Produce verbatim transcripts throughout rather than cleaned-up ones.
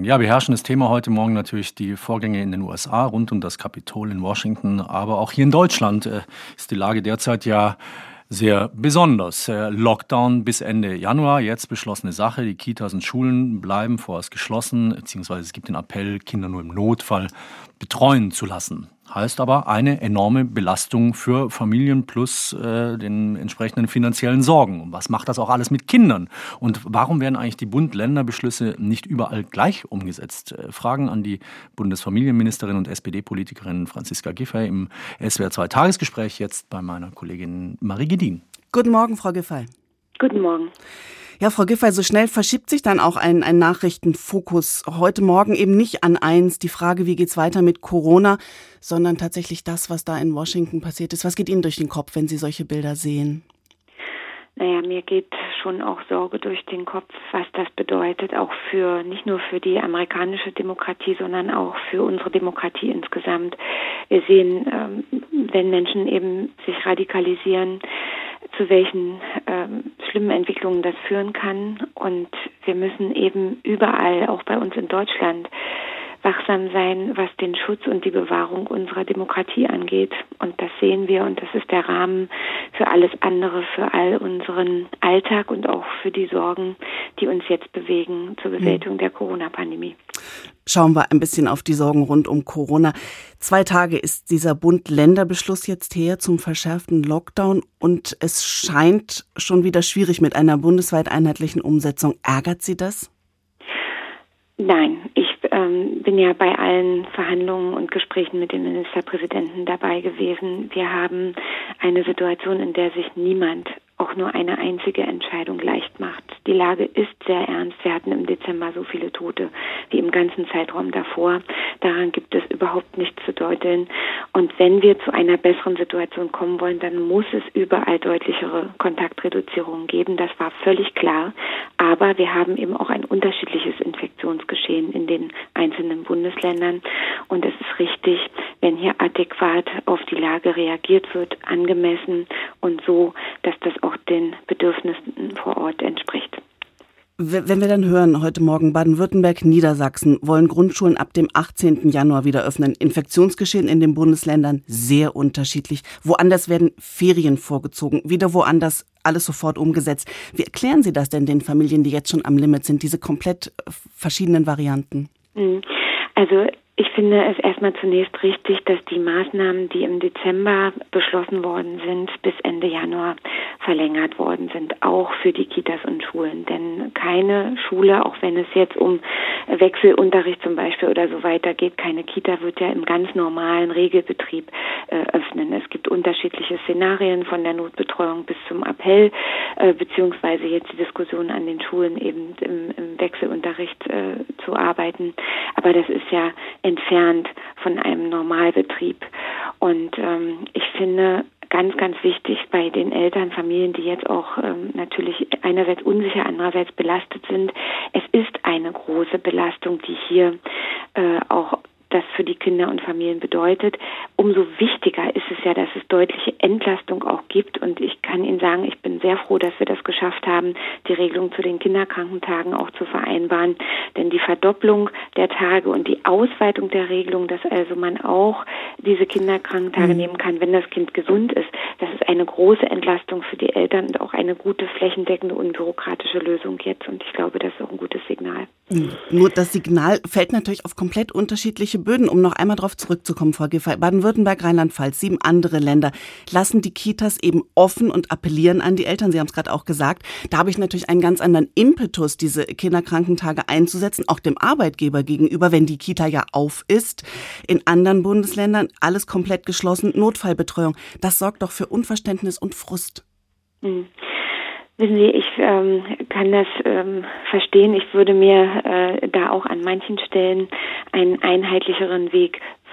Morgen. Ja, beherrschendes Thema heute Morgen natürlich die Vorgänge in den U S A rund um das Kapitol in Washington. Aber auch hier in Deutschland äh, ist die Lage derzeit ja sehr besonders. Äh, Lockdown bis Ende Januar, jetzt beschlossene Sache. Die Kitas und Schulen bleiben vorerst geschlossen, beziehungsweise es gibt den Appell, Kinder nur im Notfall betreuen zu lassen. Heißt aber eine enorme Belastung für Familien plus äh, den entsprechenden finanziellen Sorgen. Und was macht das auch alles mit Kindern? Und warum werden eigentlich die Bund-Länder-Beschlüsse nicht überall gleich umgesetzt? Äh, Fragen an die Bundesfamilienministerin und S P D-Politikerin Franziska Giffey im S W R zwei Tagesgespräch, jetzt bei meiner Kollegin Marie Gedin. Guten Morgen, Frau Giffey. Guten Morgen. Ja, Frau Giffey, so schnell verschiebt sich dann auch ein, ein Nachrichtenfokus. Heute Morgen eben nicht an eins, die Frage, wie geht's weiter mit Corona, sondern tatsächlich das, was da in Washington passiert ist. Was geht Ihnen durch den Kopf, wenn Sie solche Bilder sehen? Naja, mir geht schon auch Sorge durch den Kopf, was das bedeutet, auch für, nicht nur für die amerikanische Demokratie, sondern auch für unsere Demokratie insgesamt. Wir sehen, ähm, wenn Menschen eben sich radikalisieren, zu welchen ähm, schlimmen Entwicklungen das führen kann. Und wir müssen eben überall, auch bei uns in Deutschland, wachsam sein, was den Schutz und die Bewahrung unserer Demokratie angeht. Und das sehen wir und das ist der Rahmen für alles andere, für all unseren Alltag und auch für die Sorgen, die uns jetzt bewegen zur Bewältigung der Corona-Pandemie. Schauen wir ein bisschen auf die Sorgen rund um Corona. Zwei Tage ist dieser Bund-Länder-Beschluss jetzt her zum verschärften Lockdown und es scheint schon wieder schwierig mit einer bundesweit einheitlichen Umsetzung. Ärgert Sie das? Nein, ich ähm, bin ja bei allen Verhandlungen und Gesprächen mit den Ministerpräsidenten dabei gewesen. Wir haben eine Situation, in der sich niemand auch nur eine einzige Entscheidung leicht macht. Die Lage ist sehr ernst. Wir hatten im Dezember so viele Tote wie im ganzen Zeitraum davor. Daran gibt es überhaupt nichts zu deuteln. Und wenn wir zu einer besseren Situation kommen wollen, dann muss es überall deutlichere Kontaktreduzierungen geben. Das war völlig klar. Aber wir haben eben auch ein unterschiedliches Infektionsgeschehen in den einzelnen Bundesländern. Und es ist richtig, wenn hier adäquat auf die Lage reagiert wird, angemessen und so, dass das auch den Bedürfnissen vor Ort entspricht. Wenn wir dann hören, heute Morgen Baden-Württemberg, Niedersachsen wollen Grundschulen ab dem achtzehnten Januar wieder öffnen. Infektionsgeschehen in den Bundesländern sehr unterschiedlich. Woanders werden Ferien vorgezogen, wieder woanders alles sofort umgesetzt. Wie erklären Sie das denn den Familien, die jetzt schon am Limit sind, diese komplett verschiedenen Varianten? Also ich finde es erstmal zunächst richtig, dass die Maßnahmen, die im Dezember beschlossen worden sind, bis Ende Januar verlängert worden sind, auch für die Kitas und Schulen. Denn keine Schule, auch wenn es jetzt um Wechselunterricht zum Beispiel oder so weiter geht, keine Kita wird ja im ganz normalen Regelbetrieb äh, öffnen. Es gibt unterschiedliche Szenarien von der Notbetreuung bis zum Appell, äh, beziehungsweise jetzt die Diskussion an den Schulen eben im, im Wechselunterricht äh, zu arbeiten. Aber das ist ja entfernt von einem Normalbetrieb. Und ähm, ich finde ganz, ganz wichtig bei den Eltern, Familien, die jetzt auch ähm, natürlich einerseits unsicher, andererseits belastet sind, es ist eine große Belastung, die hier äh, auch das für die Kinder und Familien bedeutet. Umso wichtiger ist es ja, dass es deutliche Entlastung auch gibt. Und ich kann Ihnen sagen, ich bin sehr froh, dass wir das geschafft haben, die Regelung zu den Kinderkrankentagen auch zu vereinbaren. Denn die Verdopplung der Tage und die Ausweitung der Regelung, dass also man auch diese Kinderkrankentage mhm. nehmen kann, wenn das Kind gesund ist, das ist eine große Entlastung für die Eltern und auch eine gute, flächendeckende, unbürokratische Lösung jetzt. Und ich glaube, das ist auch ein gutes Signal. Nur das Signal fällt natürlich auf komplett unterschiedliche Böden. Um noch einmal darauf zurückzukommen, Frau Giffey, Baden-Württemberg, Rheinland-Pfalz, sieben andere Länder lassen die Kitas eben offen und appellieren an die Eltern. Sie haben es gerade auch gesagt. Da habe ich natürlich einen ganz anderen Impetus, diese Kinderkrankentage einzusetzen, auch dem Arbeitgeber gegenüber, wenn die Kita ja auf ist. In anderen Bundesländern alles komplett geschlossen, Notfallbetreuung. Das sorgt doch für Unverständnis und Frust. Mhm. Wissen Sie, ich ähm, kann das ähm, verstehen. Ich würde mir äh, da auch an manchen Stellen einen einheitlicheren Weg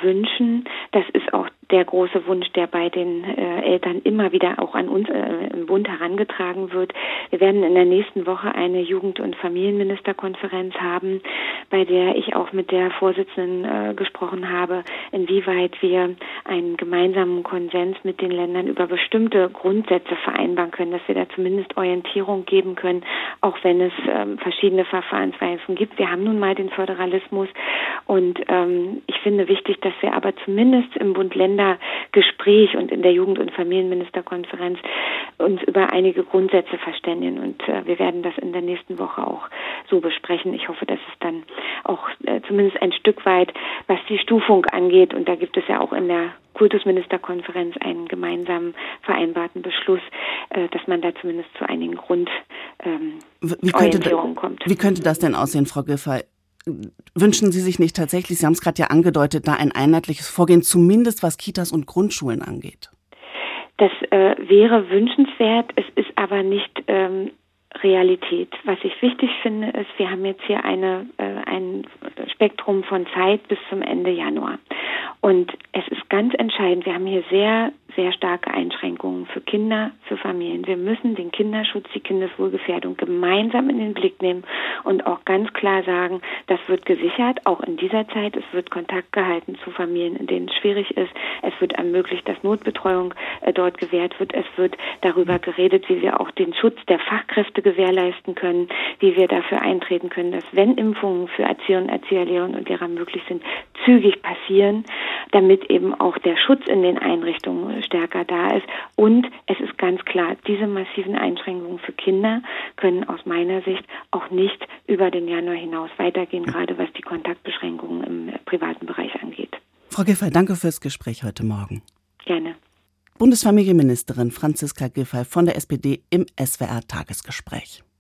wünschen. Das ist auch der große Wunsch, der bei den äh, Eltern immer wieder auch an uns äh, im Bund herangetragen wird. Wir werden in der nächsten Woche eine Jugend- und Familienministerkonferenz haben, bei der ich auch mit der Vorsitzenden äh, gesprochen habe, inwieweit wir einen gemeinsamen Konsens mit den Ländern über bestimmte Grundsätze vereinbaren können, dass wir da zumindest Orientierung geben können, auch wenn es ähm, verschiedene Verfahrensweisen gibt. Wir haben nun mal den Föderalismus und ähm, ich finde wichtig, dass wir aber zumindest im Bund-Länder-Gespräch und in der Jugend- und Familienministerkonferenz uns über einige Grundsätze verständigen und äh, wir werden das in der nächsten Woche auch so besprechen. Ich hoffe, dass es dann auch äh, zumindest ein Stück weit, was die Stufung angeht, und da gibt es ja auch in der Kultusministerkonferenz einen gemeinsamen vereinbarten Beschluss, äh, dass man da zumindest zu einigen Grundorientierungen ähm, kommt. Wie könnte das denn aussehen, Frau Giffey? Wünschen Sie sich nicht tatsächlich, Sie haben es gerade ja angedeutet, da ein einheitliches Vorgehen, zumindest was Kitas und Grundschulen angeht? Das äh, wäre wünschenswert, es ist aber nicht ähm, Realität. Was ich wichtig finde, ist, wir haben jetzt hier eine, äh, ein Spektrum von Zeit bis zum Ende Januar. Und es ist ganz entscheidend, wir haben hier sehr, sehr starke Einschränkungen für Kinder, für Familien. Wir müssen den Kinderschutz, die Kindeswohlgefährdung gemeinsam in den Blick nehmen und auch ganz klar sagen, das wird gesichert, auch in dieser Zeit. Es wird Kontakt gehalten zu Familien, in denen es schwierig ist. Es wird ermöglicht, dass Notbetreuung äh, dort gewährt wird. Es wird darüber geredet, wie wir auch den Schutz der Fachkräfte gewährleisten können, wie wir dafür eintreten können, dass wenn Impfungen für Erzieher und Erzieherinnen und Lehrer möglich sind, zügig passieren, damit eben auch der Schutz in den Einrichtungen stärker da ist. Und es ist ganz klar, diese massiven Einschränkungen für Kinder können aus meiner Sicht auch nicht über den Januar hinaus weitergehen, gerade was die Kontaktbeschränkungen im privaten Bereich angeht. Frau Giffey, danke fürs Gespräch heute Morgen. Gerne. Bundesfamilienministerin Franziska Giffey von der S P D im S W R-Tagesgespräch.